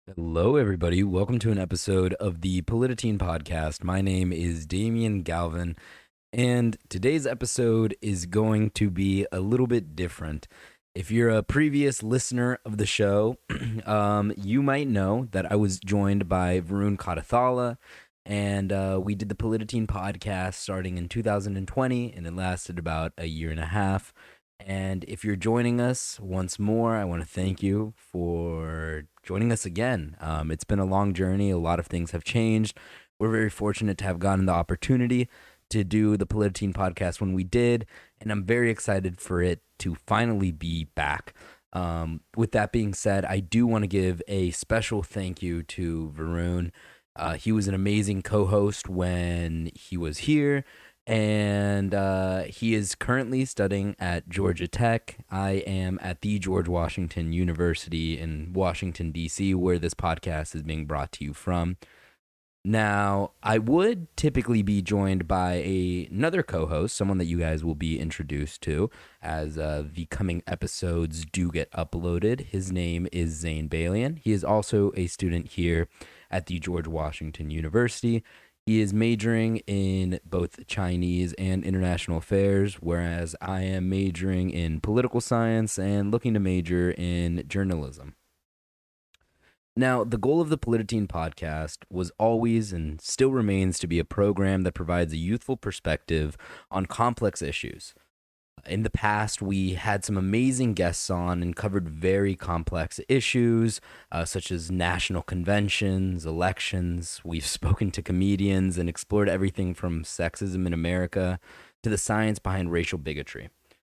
Hello, everybody. Welcome to an episode of the Polititine Podcast. My name is Damian Galvin, and today's episode is going to be a little bit different. If you're a previous listener of the show, you might know that I was joined by Varun Katathala, and we did the Polititine Podcast starting in 2020, and it lasted about a year and a half. And if you're joining us once more, I want to thank you for joining us again. It's been a long journey. A lot of things have changed. We're very fortunate to have gotten the opportunity to do the Polititine podcast when we did, and I'm very excited for it to finally be back. With that being said, I do want to give a special thank you to Varun. He was an amazing co host when he was here, and he is currently studying at Georgia Tech. I am at the George Washington University in Washington, D.C., where this podcast is being brought to you from. Now, I would typically be joined by another co host, someone that you guys will be introduced to as the coming episodes do get uploaded. His name is Zane Balian. He is also a student here at the George Washington University. He is majoring in both Chinese and international affairs, whereas I am majoring in political science and looking to major in journalism. Now, the goal of the Polititine podcast was always and still remains to be a program that provides a youthful perspective on complex issues. In the past, we had some amazing guests on and covered very complex issues, such as national conventions, elections. We've spoken to comedians and explored everything from sexism in America to the science behind racial bigotry.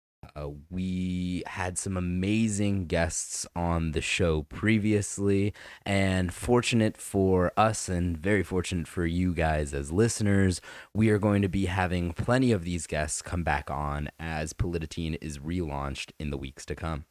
We had some amazing guests on the show previously, and fortunate for us and very fortunate for you guys as listeners, we are going to be having plenty of these guests come back on as Polititine is relaunched in the weeks to come.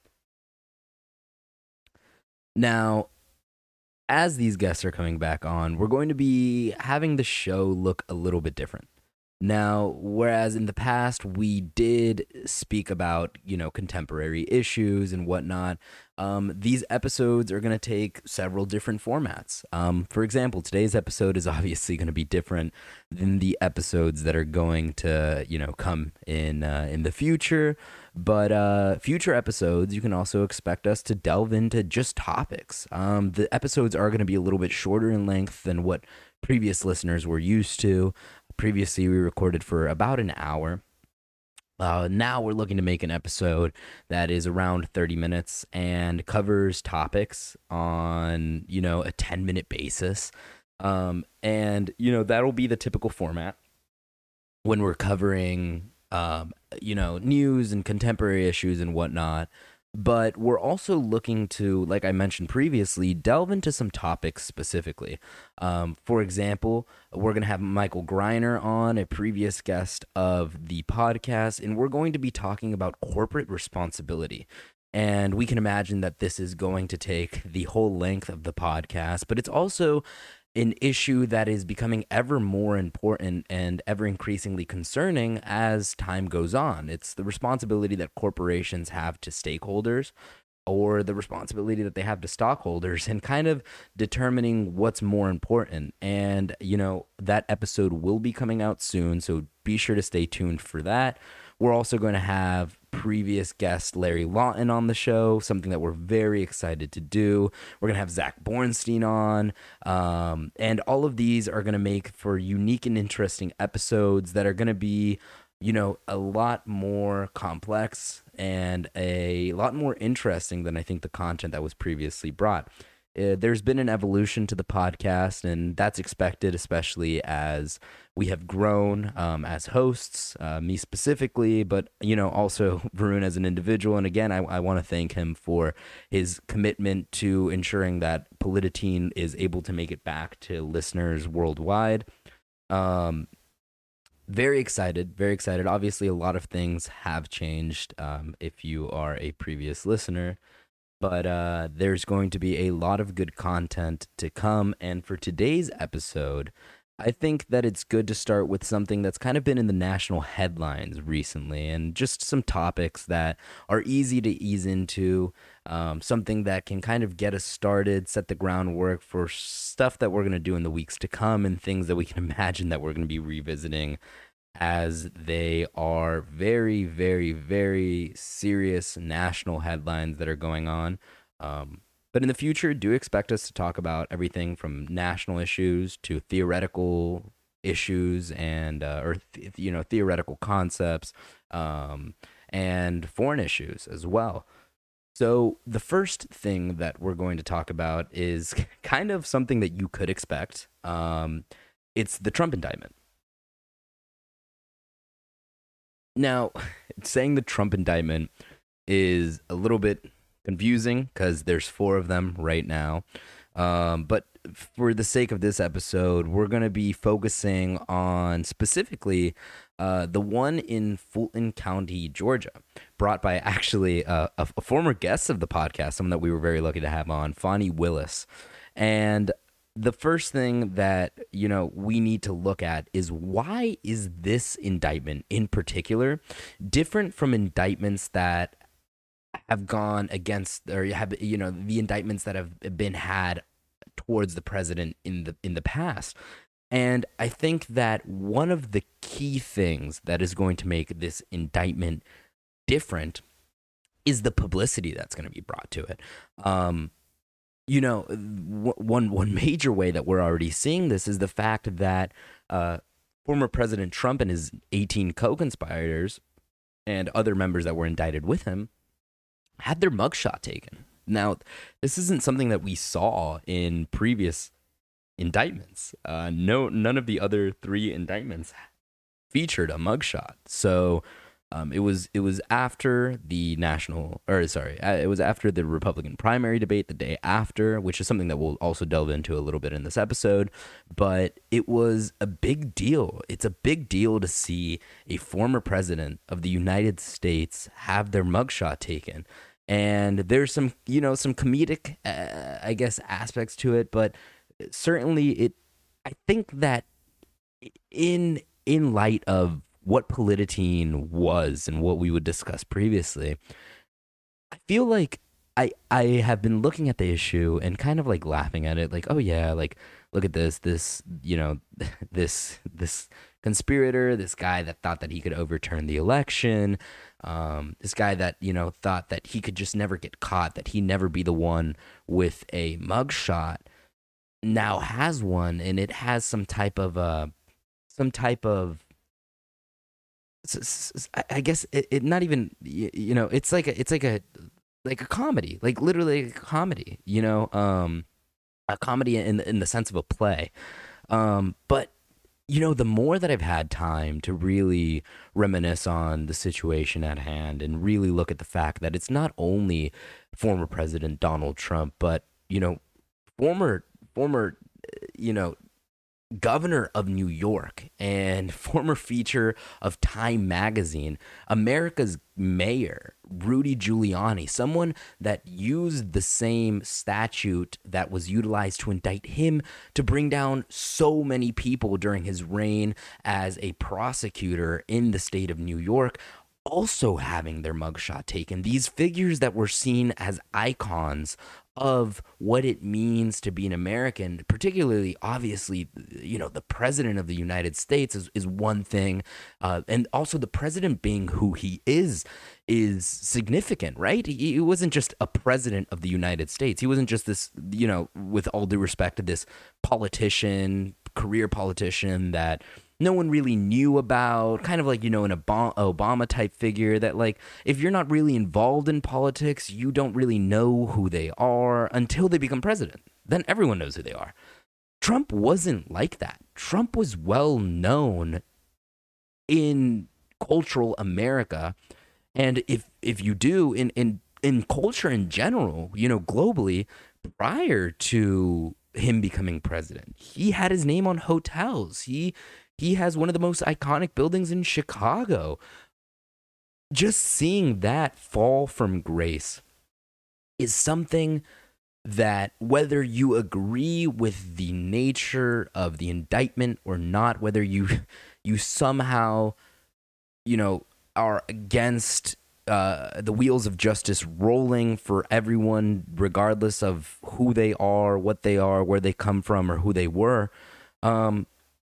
Now, as these guests are coming back on, we're going to be having the show look a little bit different. Now, whereas in the past we did speak about, contemporary issues and whatnot, these episodes are going to take several different formats. For example, today's episode is obviously going to be different than the episodes that are going to, come in the future. But future episodes, you can also expect us to delve into just topics. The episodes are going to be a little bit shorter in length than what previous listeners were used to. Previously, we recorded for about an hour. Now we're looking to make an episode that is around 30 minutes and covers topics on, a 10-minute basis. And that'll be the typical format when we're covering, news and contemporary issues and whatnot. But we're also looking to, like I mentioned previously, delve into some topics specifically. For example, we're going to have Michael Greiner on, a previous guest of the podcast, and we're going to be talking about corporate responsibility. And we can imagine that this is going to take the whole length of the podcast, but it's also an issue that is becoming ever more important and ever increasingly concerning as time goes on. It's the responsibility that corporations have to stakeholders or the responsibility that they have to stockholders and kind of determining what's more important. And, that episode will be coming out soon, so be sure to stay tuned for that. We're also going to have previous guest Larry Lawton on the show, something that we're very excited to do. We're going to have Zach Bornstein on. And all of these are going to make for unique and interesting episodes that are going to be, a lot more complex and a lot more interesting than I think the content that was previously brought. There's been an evolution to the podcast, and that's expected, especially as we have grown as hosts, me specifically, but also Varun as an individual. And again, I want to thank him for his commitment to ensuring that Polititine is able to make it back to listeners worldwide. Very excited, very excited. Obviously, a lot of things have changed if you are a previous listener. But there's going to be a lot of good content to come. And for today's episode, I think that it's good to start with something that's kind of been in the national headlines recently and just some topics that are easy to ease into, something that can kind of get us started, set the groundwork for stuff that we're going to do in the weeks to come and things that we can imagine that we're going to be revisiting as they are very, very, very serious national headlines that are going on. But in the future, do expect us to talk about everything from national issues to theoretical issues and theoretical concepts, um, and foreign issues as well. So the first thing that we're going to talk about is kind of something that you could expect. It's the Trump indictment. Now, saying the Trump indictment is a little bit confusing because there's four of them right now. But for the sake of this episode, we're going to be focusing on specifically the one in Fulton County, Georgia, brought by actually a former guest of the podcast, someone that we were very lucky to have on, Fani Willis. And the first thing that we need to look at is, why is this indictment in particular different from indictments that have gone against, or have the indictments that have been had towards the president in the past. And I think that one of the key things that is going to make this indictment different is the publicity that's going to be brought to it. One major way that we're already seeing this is the fact that former President Trump and his 18 co-conspirators and other members that were indicted with him had their mugshot taken. Now, this isn't something that we saw in previous indictments. None of the other three indictments featured a mugshot. So it was after the it was after the Republican primary debate the day after, which is something that we'll also delve into a little bit in this episode. But it was a big deal. It's a big deal to see a former president of the United States have their mugshot taken. And there's some comedic, I guess, aspects to it, but certainly I think that in light of what Politicine was and what we would discuss previously, I feel like I have been looking at the issue and kind of like laughing at it, like, oh yeah, like, look at this this conspirator, this guy that thought that he could overturn the election, this guy that thought that he could just never get caught, that he never be the one with a mugshot, now has one, and it has some type of I guess it not even it's like a comedy, like literally a comedy, a comedy in the sense of a play. But the more that I've had time to really reminisce on the situation at hand and really look at the fact that it's not only former President Donald Trump, but former you know governor of New York and former feature of Time magazine, America's mayor, Rudy Giuliani, someone that used the same statute that was utilized to indict him to bring down so many people during his reign as a prosecutor in the state of New York, also having their mugshot taken. These figures that were seen as icons of what it means to be an American, particularly, obviously, the president of the United States is one thing. And also the president being who he is significant, right? He wasn't just a president of the United States. He wasn't just this, with all due respect to this politician, career politician that no one really knew about, kind of like, an Obama type figure that, like, if you're not really involved in politics, you don't really know who they are until they become president. Then everyone knows who they are. Trump wasn't like that. Trump was well known in cultural America. And if you do in culture in general, globally, prior to him becoming president, he had his name on hotels. He has one of the most iconic buildings in Chicago. Just seeing that fall from grace is something that whether you agree with the nature of the indictment or not, whether you somehow, are against the wheels of justice rolling for everyone, regardless of who they are, what they are, where they come from, or who they were. Um,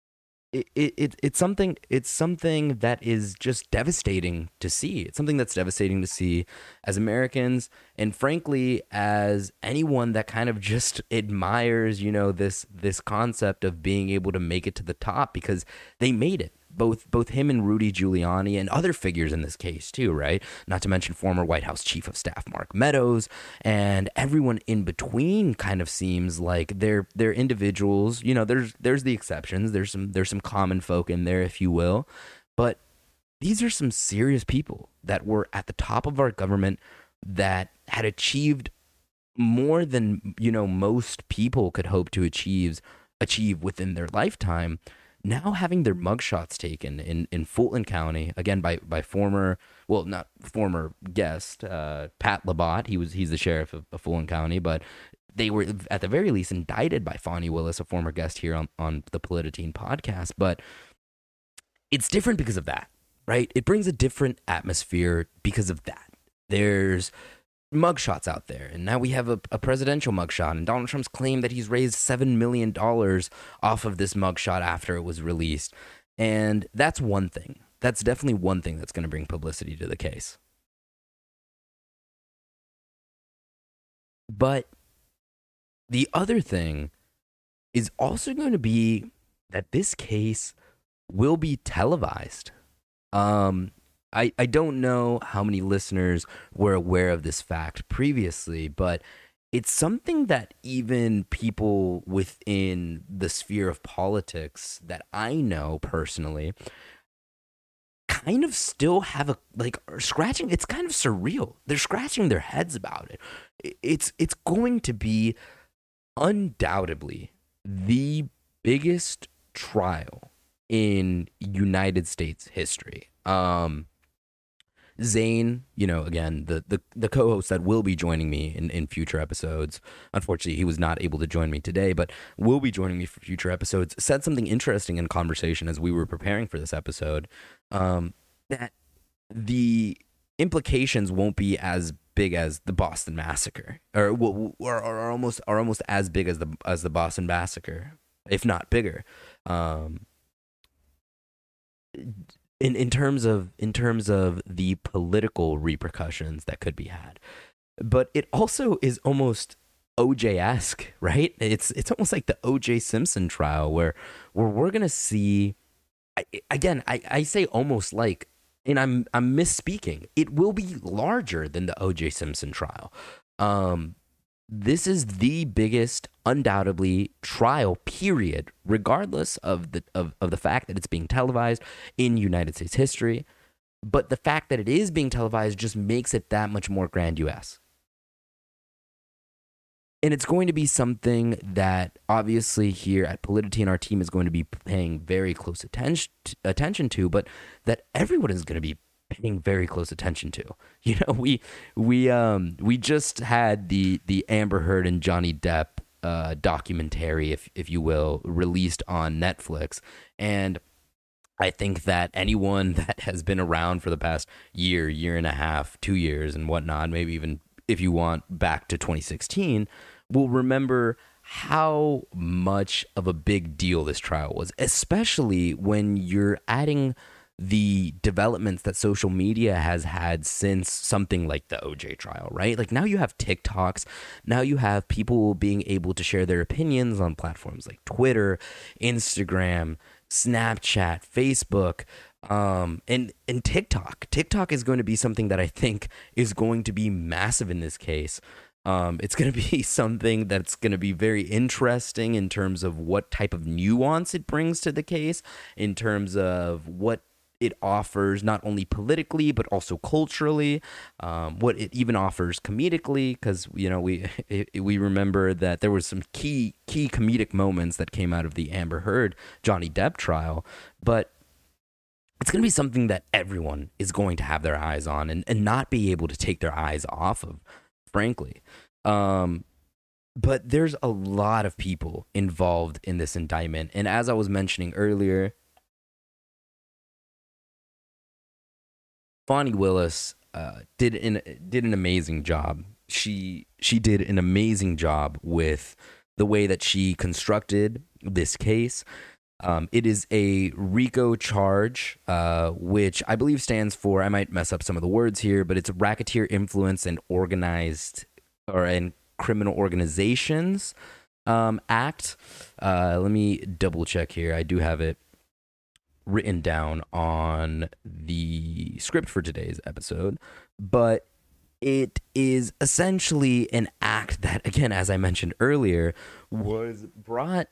it's something that is just devastating to see. It's something that's devastating to see as Americans, and frankly, as anyone that kind of just admires, this concept of being able to make it to the top, because they made it. Both him and Rudy Giuliani and other figures in this case too, right? Not to mention former White House Chief of Staff Mark Meadows and everyone in between. Kind of seems like they're individuals. There's the exceptions. There's some common folk in there, if you will, but these are some serious people that were at the top of our government, that had achieved more than most people could hope to achieve within their lifetime. Now having their mugshots taken in Fulton County, again by former, well, not former guest, Pat Labott. He's the sheriff of Fulton County, but they were at the very least indicted by Fani Willis, a former guest here on the Polititine podcast. But it's different because of that, right? It brings a different atmosphere because of that. There's mugshots out there, and now we have a presidential mugshot, and Donald Trump's claimed that he's raised $7 million off of this mugshot after it was released. And that's one thing. That's definitely one thing that's going to bring publicity to the case. But the other thing is also going to be that this case will be televised. I don't know how many listeners were aware of this fact previously, but it's something that even people within the sphere of politics that I know personally kind of still have are scratching. It's kind of surreal. They're scratching their heads about it. It's going to be undoubtedly the biggest trial in United States history. Zane, again, the co-host that will be joining me in future episodes. Unfortunately, he was not able to join me today, but will be joining me for future episodes. Said something interesting in conversation as we were preparing for this episode, that the implications won't be as big as the Boston Massacre, or are almost as big as the Boston Massacre, if not bigger. In terms of the political repercussions that could be had, but it also is almost OJ-esque, right? It's almost like the OJ Simpson trial, where we're gonna see. I say almost like, and I'm misspeaking. It will be larger than the OJ Simpson trial. This is the biggest, undoubtedly, trial period, regardless of the fact that it's being televised in United States history. But the fact that it is being televised just makes it that much more grandiose. And it's going to be something that obviously here at Polititine, our team is going to be paying very close attention to, but that everyone is going to be paying very close attention to. We just had the Amber Heard and Johnny Depp documentary, if you will, released on Netflix, and I think that anyone that has been around for the past year and a half, 2 years, and whatnot, maybe even if you want back to 2016, will remember how much of a big deal this trial was, especially when you're adding the developments that social media has had since something like the OJ trial, right? Like now you have TikToks, now you have people being able to share their opinions on platforms like Twitter, Instagram, Snapchat, Facebook, and TikTok. TikTok is going to be something that I think is going to be massive in this case. It's going to be something that's going to be very interesting in terms of what type of nuance it brings to the case, in terms of what it offers, not only politically but also culturally, what it even offers comedically, because we remember that there was some key comedic moments that came out of the Amber Heard Johnny Depp trial, but it's going to be something that everyone is going to have their eyes on and not be able to take their eyes off of, frankly. But there's a lot of people involved in this indictment. And as I was mentioning earlier, Fonnie Willis did an amazing job. She did an amazing job with the way that she constructed this case. It is a RICO charge, which I believe stands for, I might mess up some of the words here, but it's a racketeer influence and organized or and criminal organizations act. Let me double check here. I do have it written down on the script for today's episode, but it is essentially an act that, again, as I mentioned earlier, was brought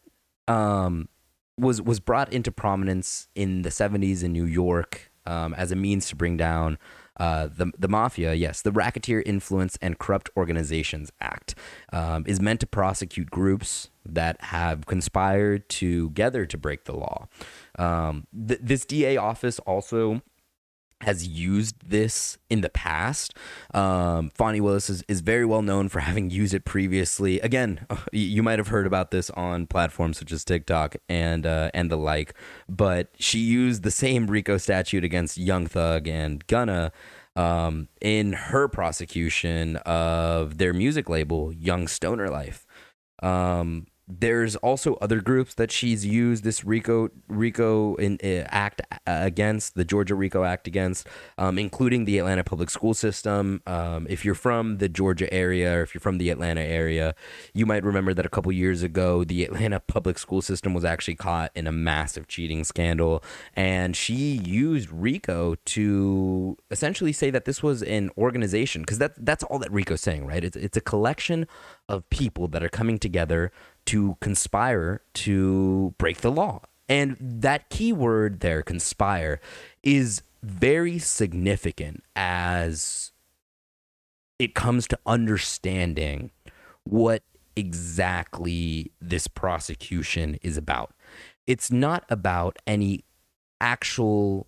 was brought into prominence in the 70s in New York as a means to bring down the mafia. Yes, the Racketeer Influence and Corrupt Organizations Act is meant to prosecute groups that have conspired together to break the law. This DA office also has used this in the past. Fonnie Willis is very well known for having used it previously. Again, you might have heard about this on platforms such as TikTok and the like, but she used the same RICO statute against Young Thug and Gunna in her prosecution of their music label, Young Stoner Life. There's also other groups that she's used this RICO act against, the Georgia RICO Act against, including the Atlanta public school system. If you're from the Georgia area or if you're from the Atlanta area, you might remember that a couple years ago, the Atlanta public school system was actually caught in a massive cheating scandal. And she used RICO to essentially say that this was an organization, because that's all that RICO's saying, right? It's a collection of people that are coming together to conspire to break the law. And that key word there, conspire, is very significant as it comes to understanding what exactly this prosecution is about. It's not about any actual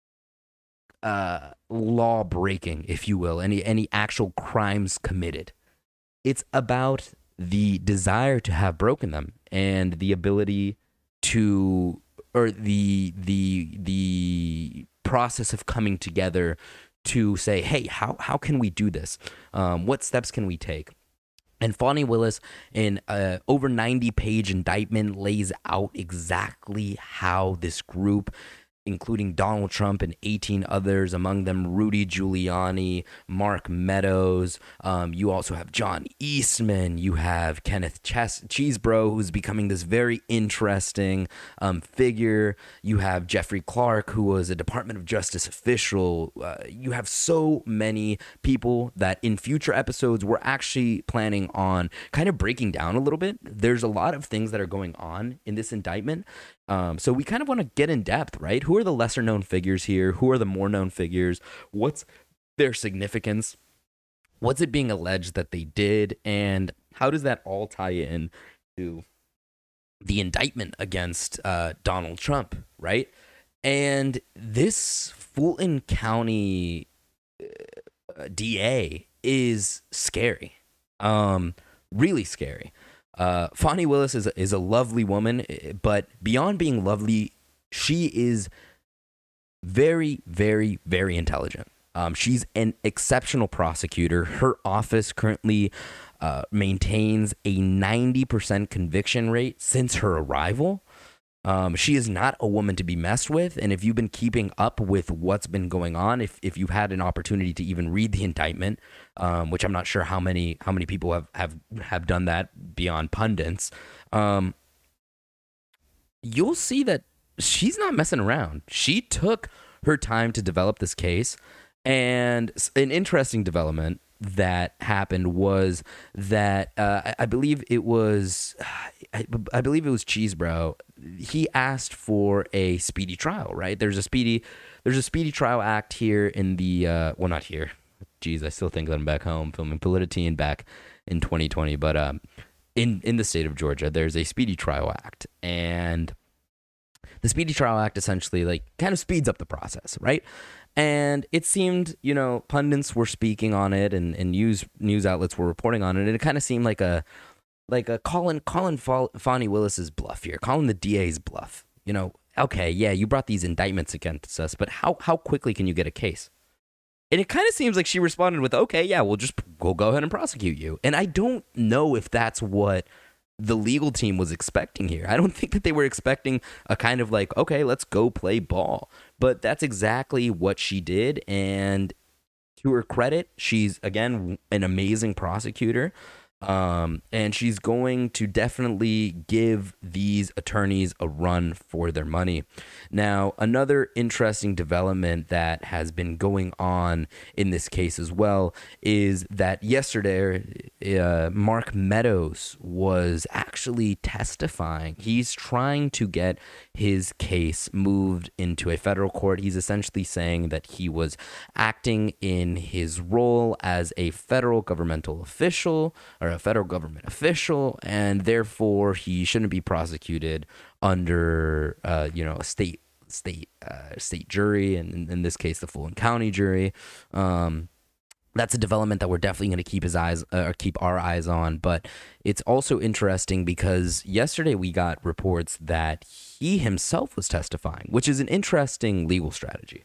law breaking, if you will, any actual crimes committed. It's about the desire to have broken them and the ability to, or the process of coming together to say, hey, how can we do this? What steps can we take? And Fonnie Willis, in over 90-page indictment, lays out exactly how this group, including Donald Trump and 18 others, among them Rudy Giuliani, Mark Meadows. You also have John Eastman. You have Kenneth Chesebro, who's becoming this very interesting figure. You have Jeffrey Clark, who was a Department of Justice official. You have so many people that in future episodes we're actually planning on kind of breaking down a little bit. There's a lot of things that are going on in this indictment. So we kind of want to get in depth, right? Who are the lesser known figures here? Who are the more known figures? What's their significance? What's it being alleged that they did? And how does that all tie in to the indictment against Donald Trump, right? And this Fulton County DA is scary, really scary. Fonnie Willis is a lovely woman, but beyond being lovely, she is very, very, very intelligent. She's an exceptional prosecutor. Her office currently maintains a 90% conviction rate since her arrival. She is not a woman to be messed with, and if you've been keeping up with what's been going on, if you've had an opportunity to even read the indictment, which I'm not sure how many people have done that beyond pundits, you'll see that she's not messing around. She took her time to develop this case, and an interesting development that happened was that I believe it was Chesebro. He asked for a speedy trial, right? There's a speedy trial act here in the well, not here. Geez, I still think that I'm back home filming Politicine back in 2020, but in the state of Georgia, there's a speedy trial act, and the Speedy Trial Act essentially like kind of speeds up the process, right? And it seemed, pundits were speaking on it and news outlets were reporting on it, and it kind of seemed like a Fonnie Willis's bluff here, calling the DA's bluff. Okay, yeah, you brought these indictments against us, but how quickly can you get a case? And it kind of seems like she responded with, okay, yeah, we'll go ahead and prosecute you. And I don't know if that's what the legal team was expecting here. I don't think that they were expecting a kind of like, okay, let's go play ball. But that's exactly what she did. And to her credit, she's, again, an amazing prosecutor. And she's going to definitely give these attorneys a run for their money. Now, another interesting development that has been going on in this case as well is that yesterday, Mark Meadows was actually testifying. He's trying to get his case moved into a federal court. He's essentially saying that he was acting in his role as a federal governmental official, or a federal government official, and therefore he shouldn't be prosecuted under a state jury, and in this case the Fulton County jury. That's a development that we're definitely going to keep our eyes on. But it's also interesting because yesterday we got reports that he himself was testifying, which is an interesting legal strategy.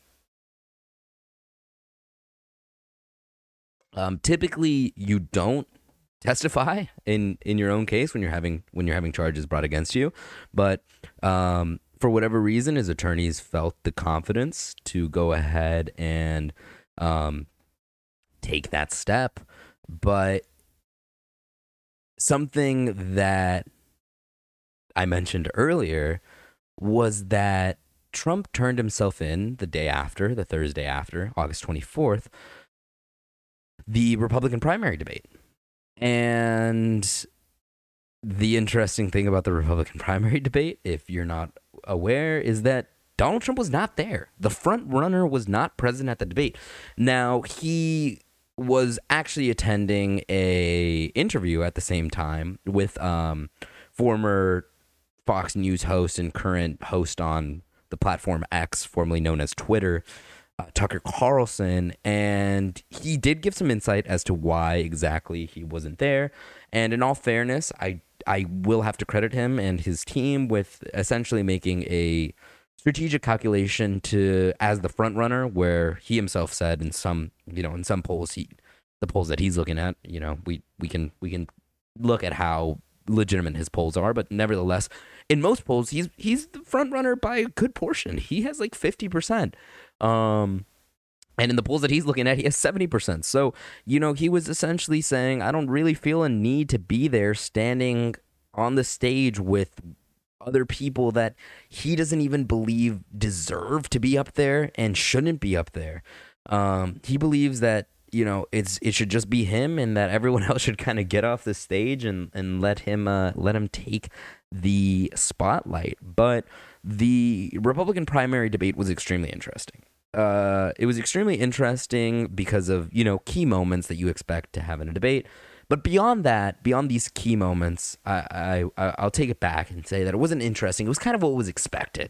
Typically, you don't testify in your own case when you're having charges brought against you, but for whatever reason, his attorneys felt the confidence to go ahead and take that step. But something that I mentioned earlier was that Trump turned himself in the Thursday after, August 24th, the Republican primary debate. And the interesting thing about the Republican primary debate, if you're not aware, is that Donald Trump was not there. The front runner was not present at the debate. Now, he was actually attending a interview at the same time with former Fox News host and current host on the platform X, formerly known as Twitter, Tucker Carlson, and he did give some insight as to why exactly he wasn't there. And in all fairness, I will have to credit him and his team with essentially making a strategic calculation as the front runner, where he himself said in some polls, the polls that he's looking at, we can look at how legitimate his polls are, but nevertheless, in most polls, he's the front runner by a good portion. He has like 50%. And in the polls that he's looking at, he has 70%. So, he was essentially saying, I don't really feel a need to be there standing on the stage with other people that he doesn't even believe deserve to be up there and shouldn't be up there. He believes that, it should just be him, and that everyone else should kind of get off the stage and let him take the spotlight. But the Republican primary debate was extremely interesting. It was extremely interesting because of, key moments that you expect to have in a debate. But beyond these key moments, I'll take it back and say that it wasn't interesting. It was kind of what was expected.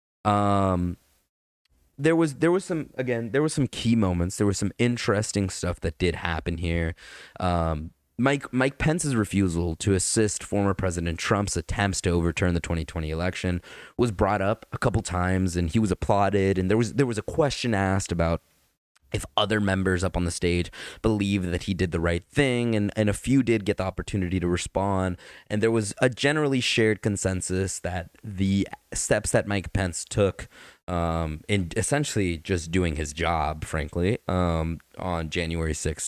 There was some key moments. There was some interesting stuff that did happen here. Mike Pence's refusal to assist former President Trump's attempts to overturn the 2020 election was brought up a couple times, and he was applauded. And there was a question asked about if other members up on the stage believed that he did the right thing, and a few did get the opportunity to respond. And there was a generally shared consensus that the steps that Mike Pence took in essentially just doing his job, frankly, on January 6,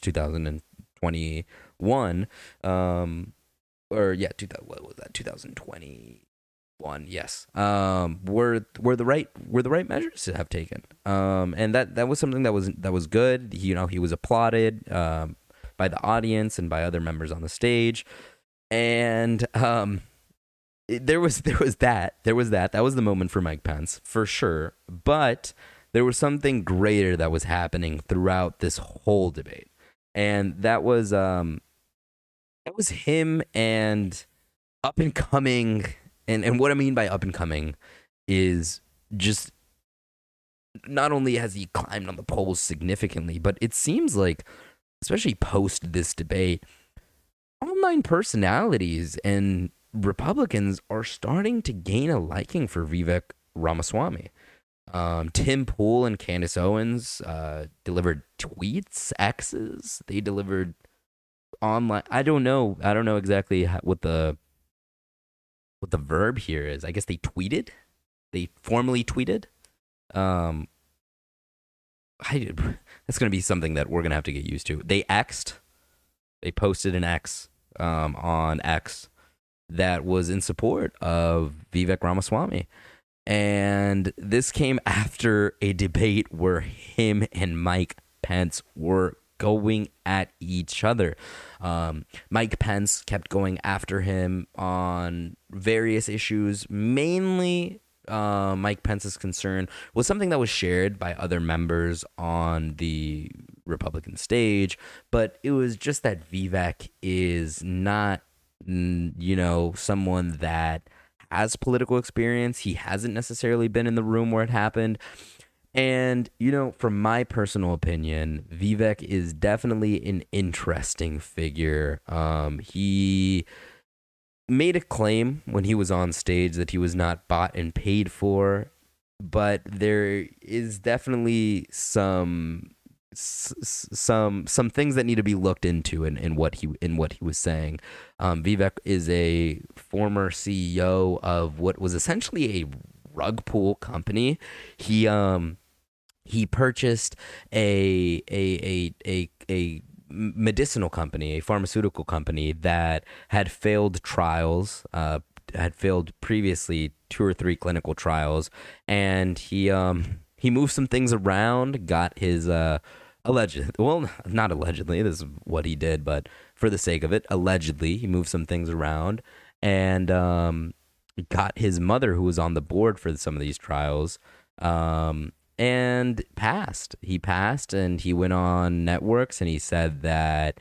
2021, what was that, 2021? Yes, were the right measures to have taken, and that was something that was good. He was applauded by the audience and by other members on the stage, and there was that was the moment for Mike Pence for sure. But there was something greater that was happening throughout this whole debate, and that was him and up and coming. And what I mean by up and coming is just not only has he climbed on the polls significantly, but it seems like, especially post this debate, online personalities and Republicans are starting to gain a liking for Vivek Ramaswamy. Tim Pool and Candace Owens delivered tweets, X's. They delivered online. I don't know. I don't know exactly what the verb here is. I guess they tweeted. They formally tweeted. Um, that's going to be something that we're going to have to get used to. They X'd. They posted an X on X that was in support of Vivek Ramaswamy. And this came after a debate where him and Mike Pence were going at each other. Mike Pence kept going after him on various issues. Mainly, Mike Pence's concern was something that was shared by other members on the Republican stage, but it was just that Vivek is not, someone that has political experience. He hasn't necessarily been in the room where it happened. And, from my personal opinion, Vivek is definitely an interesting figure. He made a claim when he was on stage that he was not bought and paid for, but there is definitely some things that need to be looked into in what he was saying. Vivek is a former CEO of what was essentially a rug pull company. He purchased a medicinal company, a pharmaceutical company that had failed trials, had failed previously 2 or 3 clinical trials, and he moved some things around, got his not allegedly, this is what he did, but for the sake of it, allegedly, he moved some things around and got his mother, who was on the board for some of these trials, and passed. He passed, and he went on networks, and he said that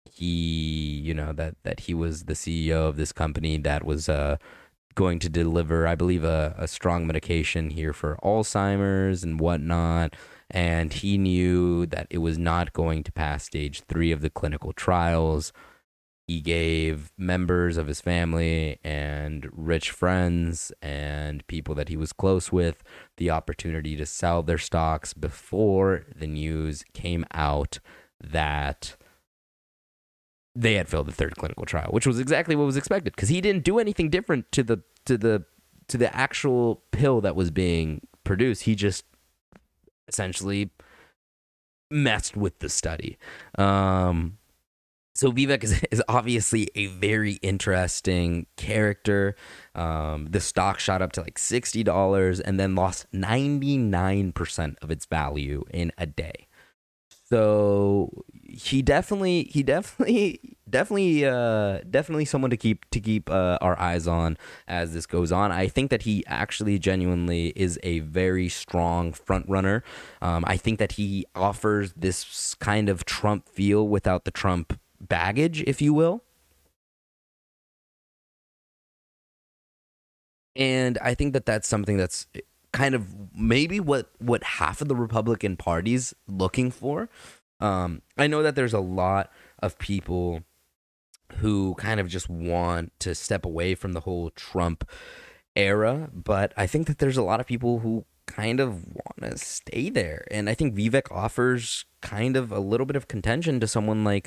that he was the CEO of this company that was going to deliver, I believe, a strong medication here for Alzheimer's and whatnot. And he knew that it was not going to pass stage 3 of the clinical trials. He gave members of his family and rich friends and people that he was close with the opportunity to sell their stocks before the news came out that they had failed the 3rd clinical trial, which was exactly what was expected, because he didn't do anything different to the actual pill that was being produced. He just essentially messed with the study. So Vivek is obviously a very interesting character. The stock shot up to like $60 and then lost 99% of its value in a day. So definitely someone to keep our eyes on as this goes on. I think that he actually genuinely is a very strong front runner. I think that he offers this kind of Trump feel without the Trump baggage, if you will. And I think that that's something that's kind of maybe what half of the Republican Party's looking for. I know that there's a lot of people who kind of just want to step away from the whole Trump era, but I think that there's a lot of people who kind of want to stay there. And I think Vivek offers kind of a little bit of contention to someone like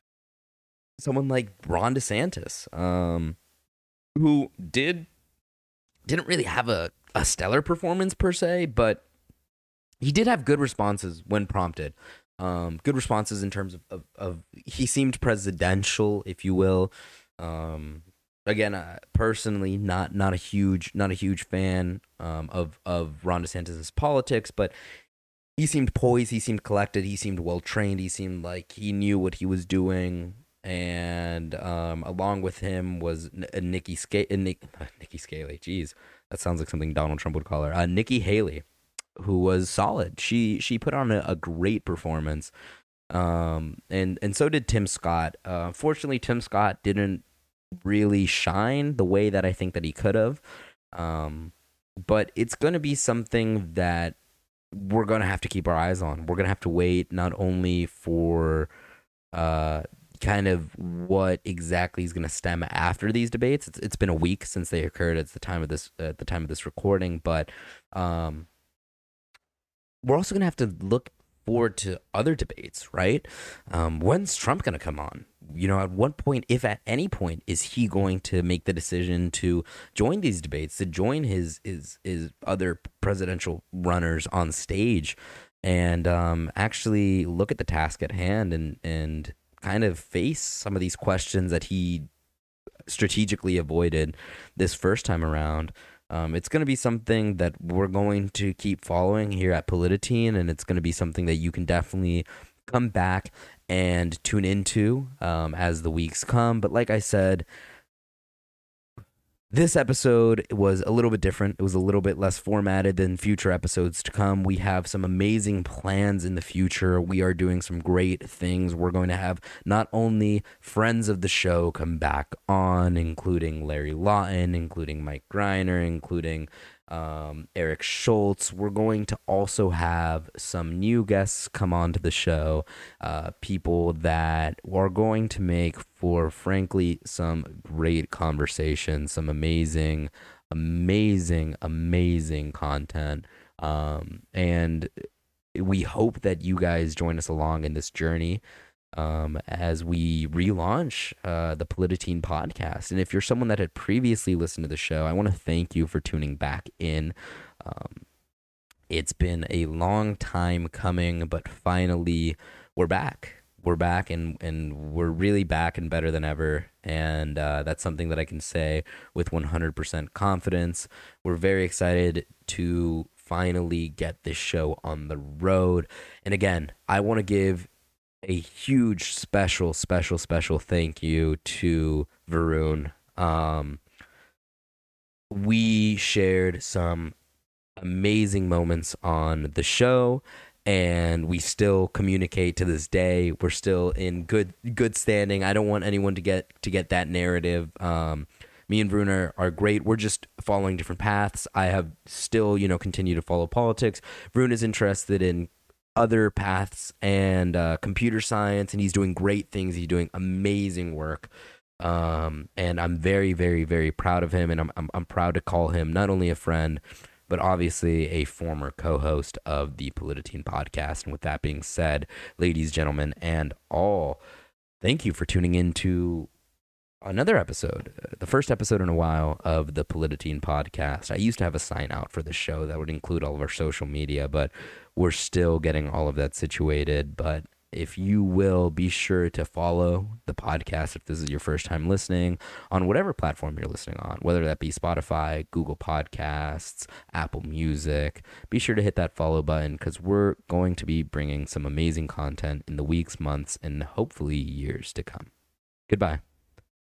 Ron DeSantis, who didn't really have a stellar performance per se, but he did have good responses when prompted. Good responses in terms of he seemed presidential, if you will. Again, personally, not a huge fan of Ron DeSantis' politics, but he seemed poised, he seemed collected, he seemed well trained, he seemed like he knew what he was doing. And along with him was Nikki Scaly. Jeez, that sounds like something Donald Trump would call her. Nikki Haley, who was solid. She put on a great performance. And so did Tim Scott. Fortunately, Tim Scott didn't really shine the way that I think that he could have. But it's going to be something that we're going to have to keep our eyes on. We're going to have to wait not only for kind of what exactly is going to stem after these debates. It's been a week since they occurred at the time of this recording, but um, we're also going to have to look forward to other debates, right? When's Trump going to come on? At what point, if at any point, is he going to make the decision to join these debates, to join his other presidential runners on stage, and actually look at the task at hand and kind of face some of these questions that he strategically avoided this first time around. It's going to be something that we're going to keep following here at Politatine, and it's going to be something that you can definitely come back and tune into as the weeks come. But like I said, this episode was a little bit different. It was a little bit less formatted than future episodes to come. We have some amazing plans in the future. We are doing some great things. We're going to have not only friends of the show come back on, including Larry Lawton, including Mike Greiner, including Eric Schultz. We're going to also have some new guests come on to the show, people that are going to make for, frankly, some great conversation, some amazing, amazing, amazing content. And we hope that you guys join us along in this journey as we relaunch the Politatine podcast. And if you're someone that had previously listened to the show, I want to thank you for tuning back in. It's been a long time coming, but finally we're back. We're back, and we're really back and better than ever. And that's something that I can say with 100% confidence. We're very excited to finally get this show on the road. And again, I want to give a huge special thank you to Varun. We shared some amazing moments on the show, and we still communicate to this day. We're still in good standing. I don't want anyone to get that narrative. Me and Varun are great. We're just following different paths. I have still, continue to follow politics. Varun is interested in other paths and computer science, and he's doing great things. He's doing amazing work, and I'm very, very, very proud of him, and I'm proud to call him not only a friend, but obviously a former co-host of the Politatine podcast. And with that being said, ladies, gentlemen, and all, thank you for tuning in to another episode, the first episode in a while of the Politatine podcast. I used to have a sign out for the show that would include all of our social media, but we're still getting all of that situated. But if you will, be sure to follow the podcast if this is your first time listening on whatever platform you're listening on, whether that be Spotify, Google Podcasts, Apple Music. Be sure to hit that follow button, because we're going to be bringing some amazing content in the weeks, months, and hopefully years to come. Goodbye.